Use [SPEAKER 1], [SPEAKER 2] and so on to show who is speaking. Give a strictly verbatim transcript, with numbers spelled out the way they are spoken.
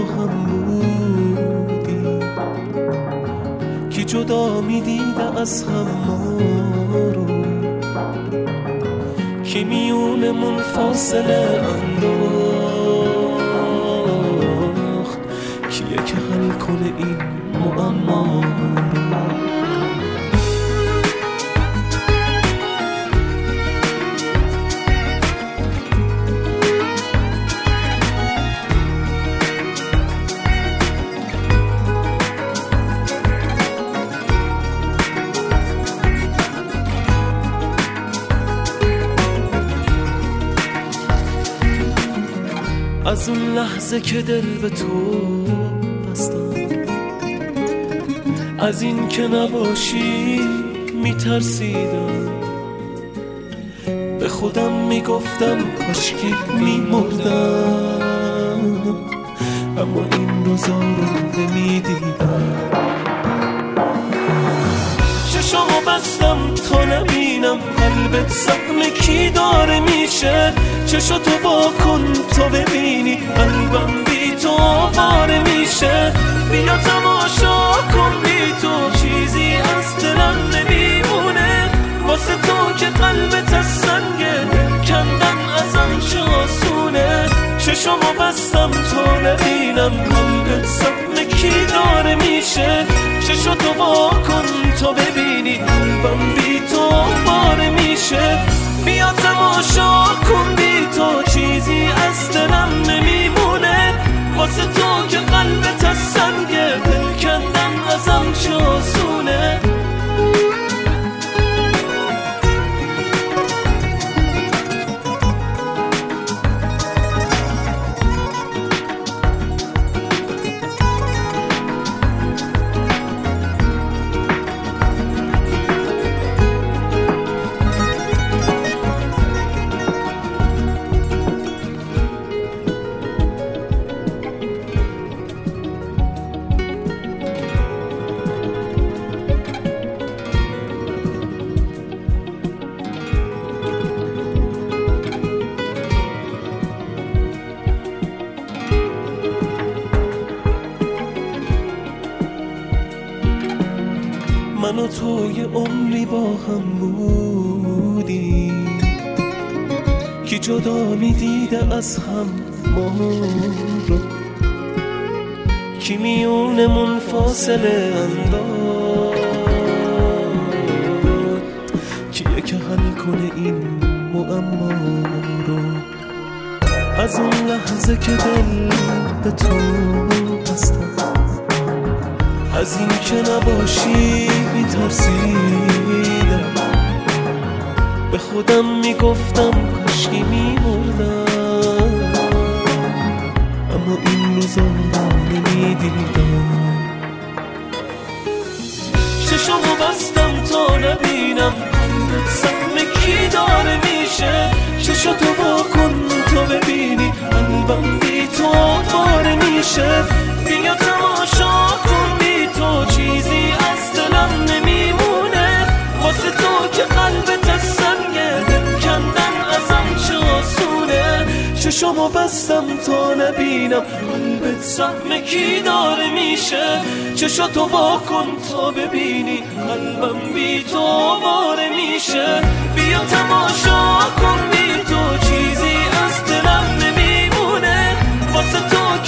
[SPEAKER 1] هم بودیم که جدا میدیده از هم ما رو، که میونمون فاصله انداخت، کیه که حل کنه این معما رو. از اون لحظه که دل به تو بستم، از این که نباشی میترسیدم، به خودم میگفتم کاشکی میمردم، اما این روزا رو نمیدیدم. چشامو بستم تا نبینم قلبت زخم کی داره میشه، چشاتو با کن تا ببینی قلبم بی تو آواره میشه. بیا تماشا کن بی تو چیزی از دلم نمیمونه، واسه تو که قلبت از سنگه کندن ازم چه آسونه. چشامو بستم تا نبینم قلبت زخم کی داره میشه، چشاتو با کن تا ببینی قلبم بی تو آواره میشه. بیا تماشا کن بی تو چیزی از دلم نمیمونه، واسه تو که قلبت از سنگه دل کندن ازم چه آسونه. من و تو یه عمری با هم بودیم که جدا میدیده از هم ما رو، که میونمون فاصله انداخت، کیه که حل کنه این معما رو. از اون لحظه که دل به تو بستم، از این که نباشی میترسیدم، به خودم میگفتم کاشکی میمردم، اما این روزا رو نمیدیدم. چشامو بستم تا نبینم قلبت زخم کی داره میشه، چشاتو با کن تا ببینی قلبم بی تو آواره میشه. بیا تماشا کن بی تو چیزی از دلم نمیمونه، واسه تو که قلبت از سنگه دل کندن ازم چه آسونه. چشامو بستم تا نبینم قلبت زخم کی داره میشه، چشاتو وا کن تا ببینی قلبم بی تو آواره میشه. بیا تماشا کن بی تو چیزی از دلم نمیمونه، واسه تو